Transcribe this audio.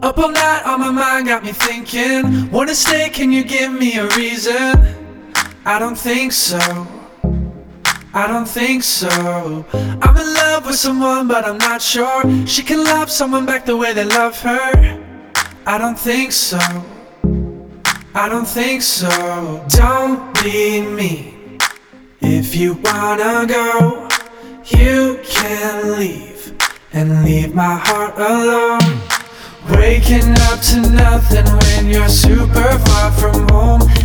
Up all night on my mind, got me thinking. Wanna stay, can you give me a reason? I don't think so, I don't think so. I'm in love with someone but I'm not sure she can love someone back the way they love her. I don't think so, I don't think so. Don't be mean. If you wanna go, you can leave and leave my heart alone. Waking up to nothing when you're super far from home.